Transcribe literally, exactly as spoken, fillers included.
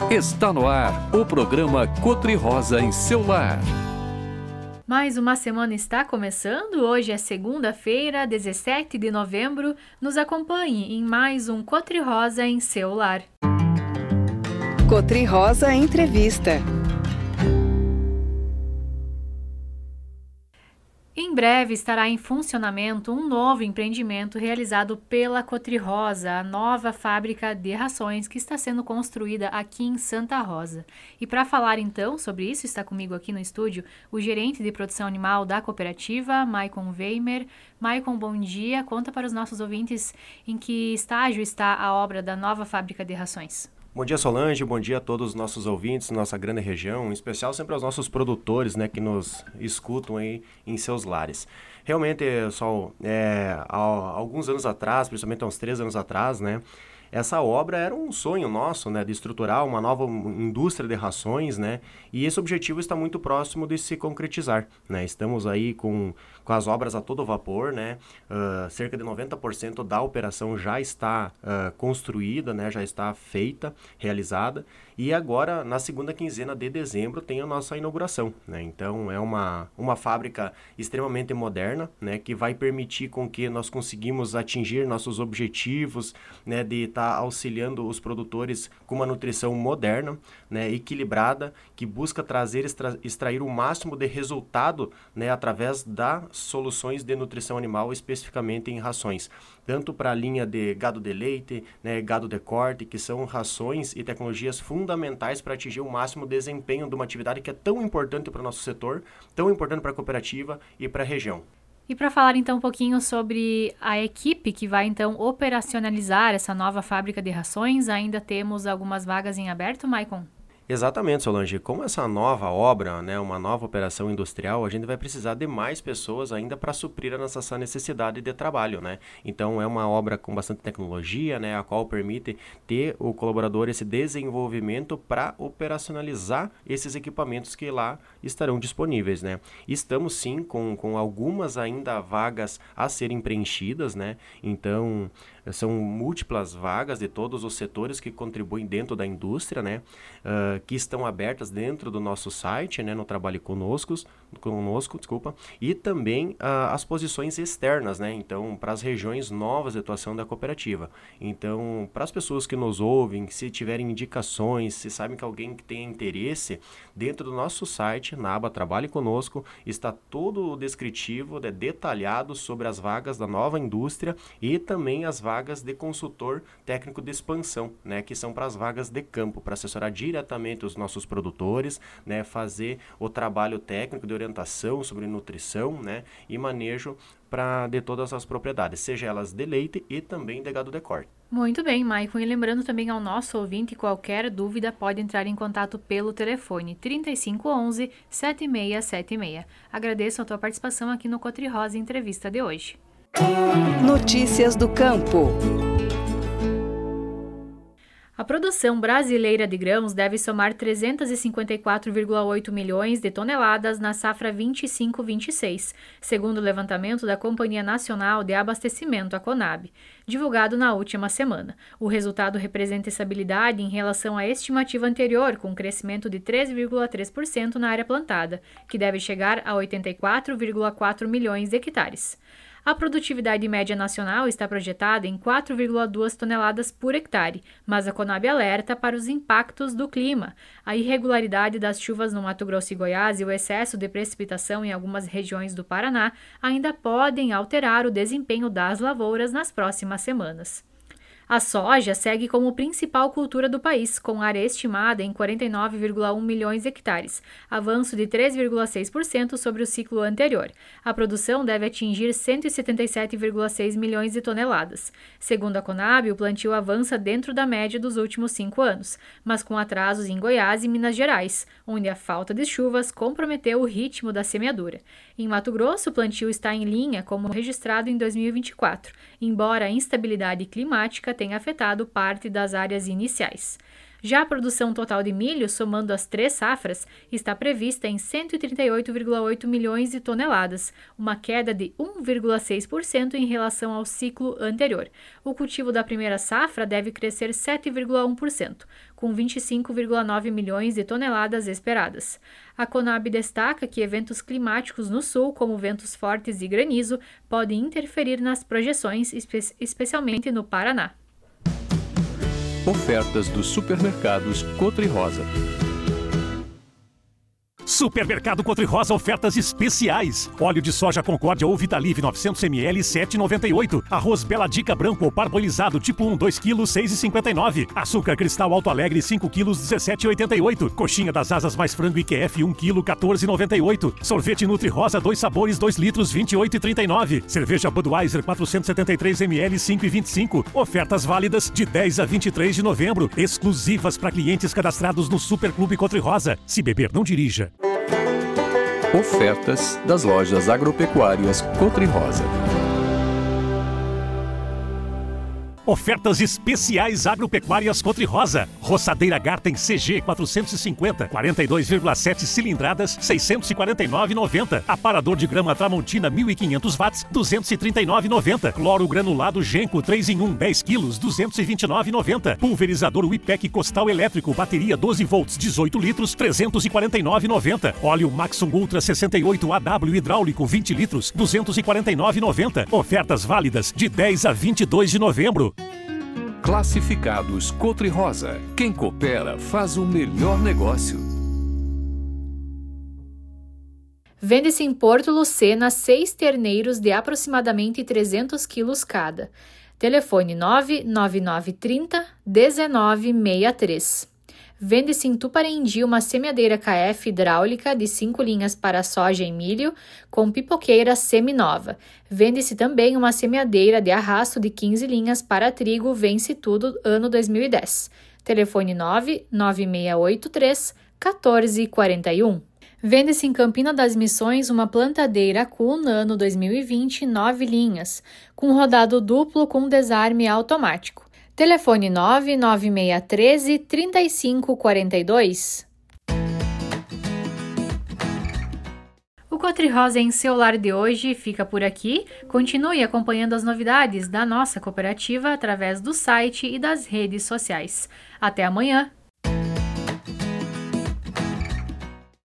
Está no ar o programa Cotri-Rosa em seu lar. Mais uma semana está começando, hoje é segunda-feira, dezessete de novembro. Nos acompanhe em mais um Cotri-Rosa em seu lar. Cotri-Rosa Entrevista. Em breve estará em funcionamento um novo empreendimento realizado pela Cotri-Rosa, a nova fábrica de rações que está sendo construída aqui em Santa Rosa. E para falar então sobre isso, está comigo aqui no estúdio o gerente de produção animal da cooperativa, Maicon Weimer. Maicon, bom dia. Conta para os nossos ouvintes em que estágio está a obra da nova fábrica de rações. Bom dia, Solange, bom dia a todos os nossos ouvintes, nossa grande região, em especial sempre aos nossos produtores, né, que nos escutam aí em seus lares. Realmente, pessoal, é, há alguns anos atrás, principalmente há uns três anos atrás, né, essa obra era um sonho nosso, né, de estruturar uma nova indústria de rações, né, e esse objetivo está muito próximo de se concretizar, né. Estamos aí com, com as obras a todo vapor, né, uh, cerca de noventa por cento da operação já está uh, construída, né, já está feita, realizada, e agora, na segunda quinzena de dezembro, tem a nossa inauguração, né. Então, é uma, uma fábrica extremamente moderna, né, que vai permitir com que nós conseguimos atingir nossos objetivos, né, de estar auxiliando os produtores com uma nutrição moderna, né, equilibrada, que busca trazer, extra, extrair o máximo de resultado, né, através das soluções de nutrição animal, especificamente em rações, tanto para a linha de gado de leite, né, gado de corte, que são rações e tecnologias fundamentais para atingir o máximo desempenho de uma atividade que é tão importante para o nosso setor, tão importante para a cooperativa e para a região. E para falar então um pouquinho sobre a equipe que vai então operacionalizar essa nova fábrica de rações, ainda temos algumas vagas em aberto, Maicon? Exatamente, Solange. Como essa nova obra, né, uma nova operação industrial, a gente vai precisar de mais pessoas ainda para suprir a nossa necessidade de trabalho, né? Então, é uma obra com bastante tecnologia, né, a qual permite ter o colaborador esse desenvolvimento para operacionalizar esses equipamentos que lá estarão disponíveis, né? Estamos sim com, com algumas ainda vagas a serem preenchidas, né? Então, são múltiplas vagas de todos os setores que contribuem dentro da indústria, né? Uh, que estão abertas dentro do nosso site, né, no Trabalhe Conosco, conosco desculpa, e também uh, as posições externas, né, então, para as regiões novas de atuação da cooperativa. Então, para as pessoas que nos ouvem, se tiverem indicações, se sabem que alguém que tem interesse, dentro do nosso site, na aba Trabalhe Conosco, está todo o descritivo, né, detalhado sobre as vagas da nova indústria e também as vagas de consultor técnico de expansão, né, que são para as vagas de campo, para assessorar diretamente os nossos produtores, né, fazer o trabalho técnico de orientação sobre nutrição, né, e manejo para de todas as propriedades, seja elas de leite e também de gado de corte. Muito bem, Maicon. E lembrando também ao nosso ouvinte, qualquer dúvida pode entrar em contato pelo telefone trinta e cinco onze, setenta e seis setenta e seis. Agradeço a tua participação aqui no Cotri-Rosa Entrevista de hoje. Notícias do campo. A produção brasileira de grãos deve somar trezentos e cinquenta e quatro vírgula oito milhões de toneladas na safra vinte e cinco vinte e seis, segundo o levantamento da Companhia Nacional de Abastecimento, a Conab, divulgado na última semana. O resultado representa estabilidade em relação à estimativa anterior, com crescimento de três vírgula três por cento na área plantada, que deve chegar a oitenta e quatro vírgula quatro milhões de hectares. A produtividade média nacional está projetada em quatro vírgula duas toneladas por hectare, mas a Conab alerta para os impactos do clima. A irregularidade das chuvas no Mato Grosso e Goiás e o excesso de precipitação em algumas regiões do Paraná ainda podem alterar o desempenho das lavouras nas próximas semanas. A soja segue como principal cultura do país, com área estimada em quarenta e nove vírgula um milhões de hectares, avanço de três vírgula seis por cento sobre o ciclo anterior. A produção deve atingir cento e setenta e sete vírgula seis milhões de toneladas. Segundo a Conab, o plantio avança dentro da média dos últimos cinco anos, mas com atrasos em Goiás e Minas Gerais, onde a falta de chuvas comprometeu o ritmo da semeadura. Em Mato Grosso, o plantio está em linha como registrado em dois mil e vinte e quatro, embora a instabilidade climática tenha afetado parte das áreas iniciais. Já a produção total de milho, somando as três safras, está prevista em cento e trinta e oito vírgula oito milhões de toneladas, uma queda de um vírgula seis por cento em relação ao ciclo anterior. O cultivo da primeira safra deve crescer sete vírgula um por cento, com vinte e cinco vírgula nove milhões de toneladas esperadas. A Conab destaca que eventos climáticos no sul, como ventos fortes e granizo, podem interferir nas projeções, espe- especialmente no Paraná. Ofertas dos supermercados Cotri-Rosa. Supermercado Cotri-Rosa, ofertas especiais. Óleo de soja Concórdia ou Vitalive novecentos mililitros, sete reais e noventa e oito centavos. Arroz Bela Dica branco ou parboilizado tipo um, dois quilos, seis reais e cinquenta e nove centavos. Açúcar Cristal Alto Alegre, cinco quilos, dezessete reais e oitenta e oito centavos. Coxinha das Asas mais frango I Q F, um quilo, quatorze reais e noventa e oito centavos. Sorvete Nutri-Rosa, dois sabores, dois litros, vinte e oito reais e trinta e nove centavos. Cerveja Budweiser, quatrocentos e setenta e três mililitros, cinco reais e vinte e cinco centavos. Ofertas válidas de dez a vinte e três de novembro. Exclusivas para clientes cadastrados no Superclube Cotri-Rosa. Se beber, não dirija. Ofertas das lojas agropecuárias Cotri-Rosa. Ofertas especiais agropecuárias Cotri-Rosa. Roçadeira Garten C G quatrocentos e cinquenta, quarenta e dois vírgula sete cilindradas, seiscentos e quarenta e nove reais e noventa centavos. Aparador de grama Tramontina mil e quinhentos watts, duzentos e trinta e nove reais e noventa centavos. Cloro granulado Genco três em um, dez quilos, duzentos e vinte e nove reais e noventa centavos. Pulverizador Wipec Costal Elétrico, bateria doze volts, dezoito litros, trezentos e quarenta e nove reais e noventa centavos. Óleo Maxum Ultra sessenta e oito A W hidráulico vinte litros, duzentos e quarenta e nove reais e noventa centavos. Ofertas válidas de dez a vinte e dois de novembro. Classificados Cotri-Rosa. Quem coopera faz o melhor negócio. Vende-se em Porto Lucena seis terneiros de aproximadamente trezentos quilos cada. Telefone nove nove nove trinta, dezenove sessenta e três. Vende-se em Tuparendi uma semeadeira K F hidráulica de cinco linhas para soja e milho com pipoqueira seminova. Vende-se também uma semeadeira de arrasto de quinze linhas para trigo Vence Tudo ano dois mil e dez. Telefone nove nove seis oito três, um quatro quatro um. Vende-se em Campina das Missões uma plantadeira Kuhn ano dois mil e vinte, nove linhas, com rodado duplo com desarme automático. Telefone nove nove seis um três, três cinco quatro dois. O Cotri-Rosa em seu lar de hoje fica por aqui. Continue acompanhando as novidades da nossa cooperativa através do site e das redes sociais. Até amanhã!